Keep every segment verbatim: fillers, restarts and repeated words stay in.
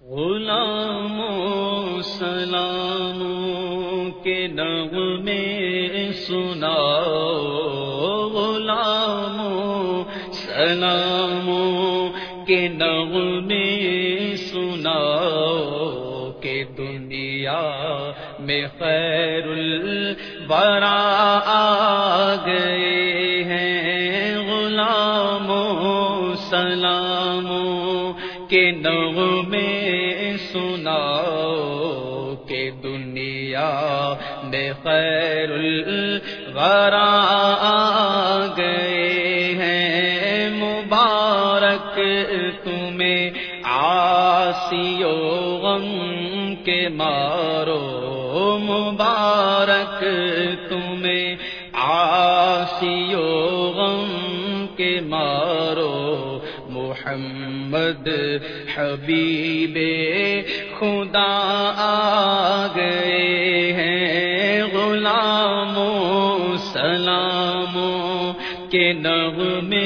غلاموں سلاموں کے نغمے سناؤ، غلاموں سلاموں کے نغمے سناؤ کہ دنیا میں خیر الورا آ گئے ہیں۔ غلاموں سلاموں کے نغمے سناؤ کہ دنیا میں خیر الورا آ گئے ہیں۔ مبارک تمہیں عاصی و غم کے مارو، مبارک تمہیں عاصی و غم کے مارو، محمد حبیب خدا آ گئے ہیں۔ غلاموں سلاموں کے نغمے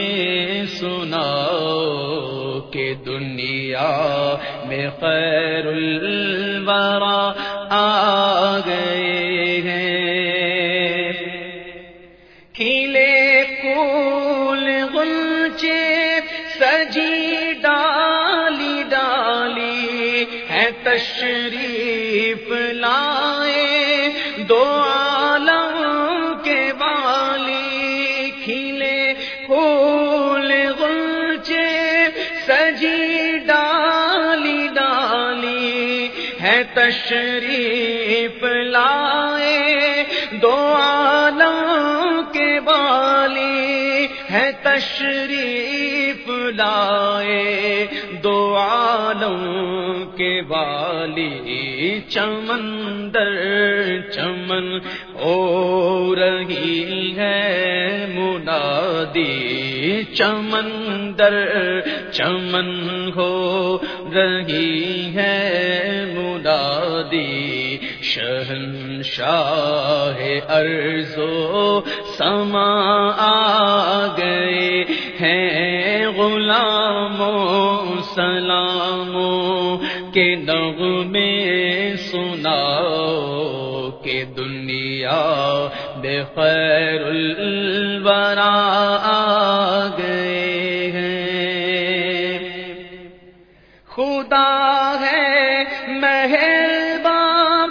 سناؤ کہ دنیا میں خیر الورا آ گئے ہیں۔ کھلے پھول غنچے سجی ڈالی ڈالی ہے، تشریف لائے دو عالم کے والی۔ کھلے پھول غنچے سجی ڈالی ڈالی ہے، تشریف لائے دو عالم کے والی، ہے تشریف لائے دو عالم کے والی۔ چمن در چمن ہو رہی ہے منادی، چمن در چمن ہو رہی ہے منادی، شہنشاہ ارض و سما آ گئے ہیں۔ غلاموں سلاموں کے نغمے سناؤ کہ دنیا بے خیر الورا آ گئے ہیں۔ خدا ہے مہربان،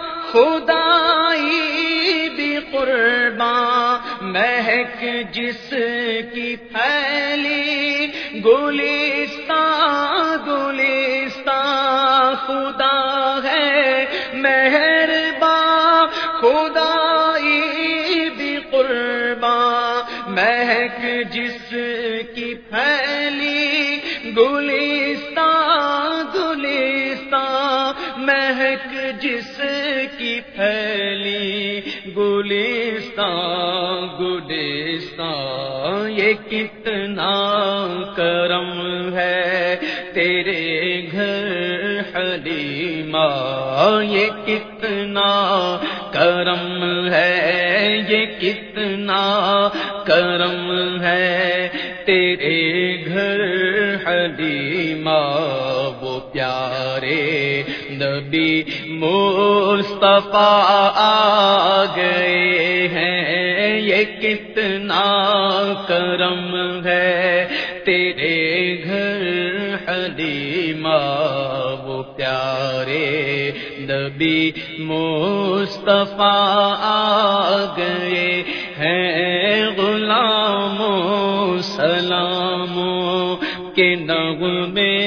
خدائی بھی قربان، مہک جس کی پھیلی گلستان گلستان۔ خدا ہے مہربان، خدائی بھی قربان، مہک جس کی پھیلی گلستان گلستان، مہک جس کی پھیلی گلستان گلستان۔ یہ کتنا کرم ہے تیرے گھر حلیمہ، یہ کتنا کرم ہے، یہ کتنا کرم ہے تیرے گھر حلیمہ۔ وہ پیارے نبی مصطفیٰ آ گئے ہیں، یہ کتنا کرم ہے تیرے گھر حلیمہ۔ وہ پیارے نبی مصطفیٰ آ گئے ہیں۔ غلاموں سلاموں کے نغمے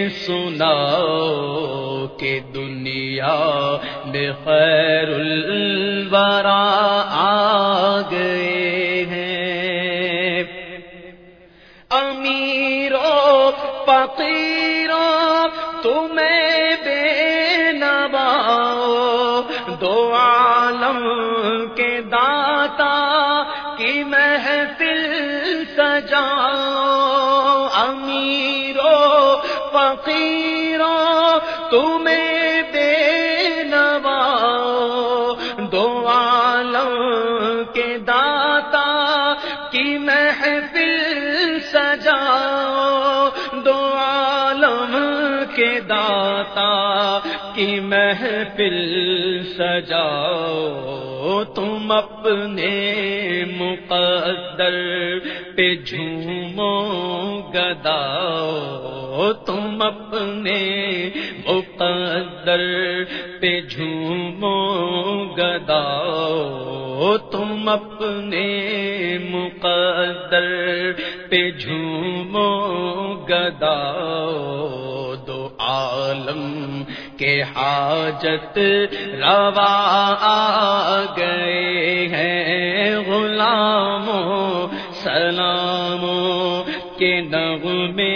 سناؤ کہ دنیا میں خیر الورا آ گئے ہیں۔ امیروں فقیروں تمہیں بے نواؤ، دو عالم کے داتا کی محفل سجاؤ۔ امیروں فقیروں تمہیں بے نواؤ، دو عالم کے داتا کی محفل سجاؤ، دو عالم کے داتا کی محفل سجاؤ، تم اپنے مقدر پہ جھومو گداؤ، تم اپنے مقدر پہ جھومو گداؤ، تم اپنے مقدر پہ جھومو گداؤ، دو عالم کے حاجت روا آ گئے ہیں، غلاموں سلاموں کے نغمے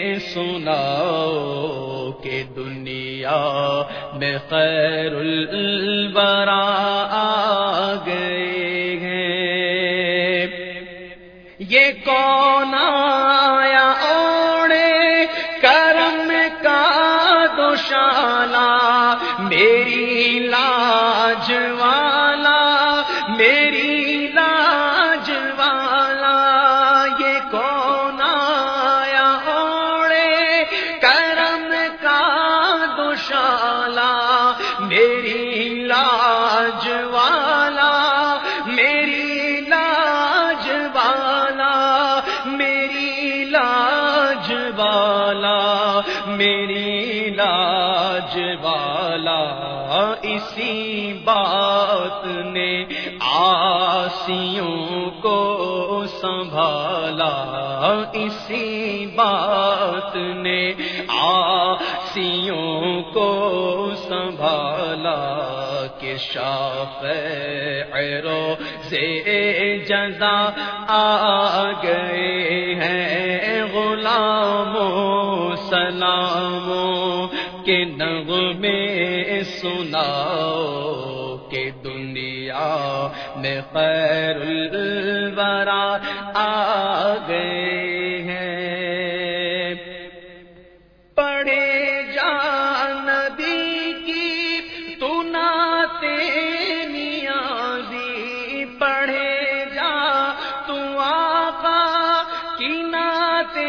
سناؤ کہ دنیا میں خیر الورا آ گئے ہیں۔ یہ کون آیا اوڑے کرم کا دوشالہ، میری لاج والا میری لاج والا، یہ کون آیا اوڑے کرم کا دوشالہ، میری لاج والا میری لاج والا میری لاج والا میری لاج والا، اسی بات نے آسیوں کو سنبھالا، اسی بات نے آسیوں کو سنبھالا کہ شافع روزے جزا آ گئے ہیں، غلاموں سلاموں کے نغمے سناؤ کہ دنیا میں خیر الورا آ گئے ہیں۔ پڑھے جا نبی کی تو نعت نیازی، پڑھے جا تو آقا کی نعت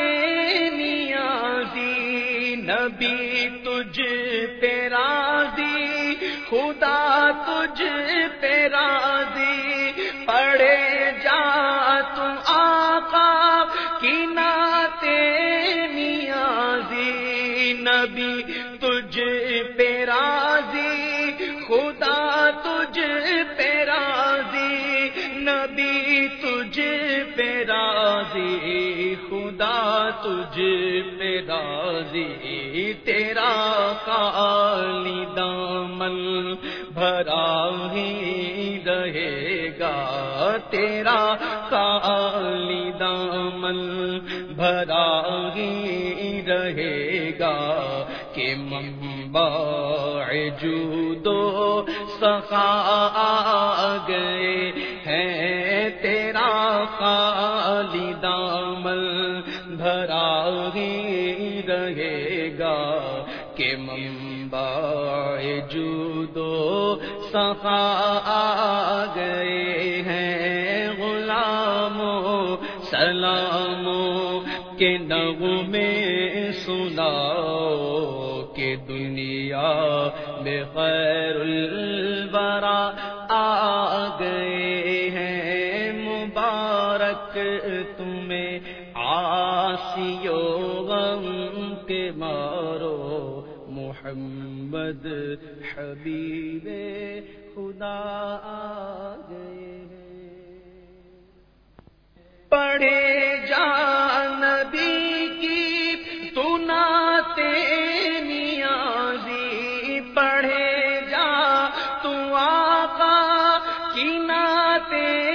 نیازی، نبی تجھ پہ راضی خدا تجھ پہ راضی، پڑھے جا تو آقا کی نعت نیازی، نبی تجھ پہ راضی خدا تجھ پہ راضی، نبی تجھ پہ راضی خدا تجھ پہ راضی، تیرا کالی دامن بھرا ہی رہے گا، تیرا کالی دامن بھرا ہی رہے گا کہ منبع جود و سخا آ گئے ہیں، تیرا خالی دامن بھرا ہی رہے گا کہ منبع جود و سخا آ گئے ہیں، غلاموں سلاموں کے نغمے سناؤ کہ دنیا میں خیر الورا آ گئے ہیں، مبارک تمہیں عاصیو غم کے مارو، محمد حبیب خدا آ گئے ہیں۔ پڑھے جا نبی کی تو نعت نیازی، پڑھے جا تو آقا کی نعت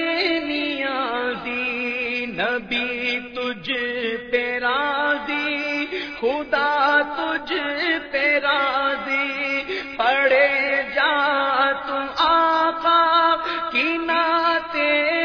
نیازی، نبی تجھ پہ راضی خدا تجھ پہ راضی، پڑھے جا تو آقا کی نعت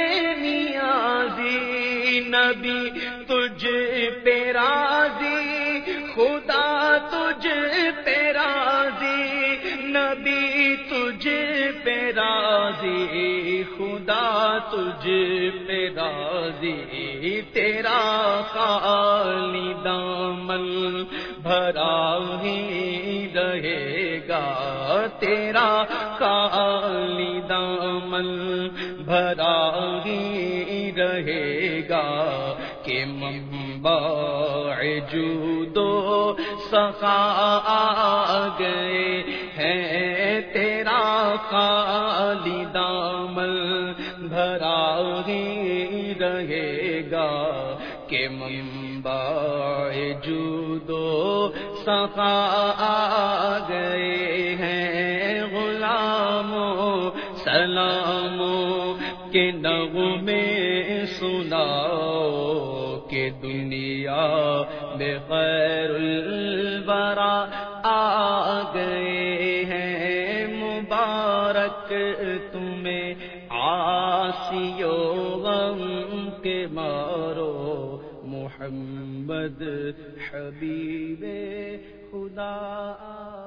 نیازی، نبی تجھ پہ راضی خدا تجھ پہ راضی، نبی تجھ پہ راضی خدا تجھ پہ راضی، تیرا خالی دامن بھرا ہی رہے گا، تیرا خالی دامن بھرا ہی رہے گا، کہ منبع جود و سخا آ گئے ہیں، تیرا خالی دامن بھرا ہی رہے گا، کہ منبع جود و سخا آ گئے ہیں، غلاموں سلاموں کے نغمے سناؤ، کہ دنیا میں خیر الورا آ گئے ہیں، مبارک تمہیں عاصیو غم کے مارو، محمد حبیب خدا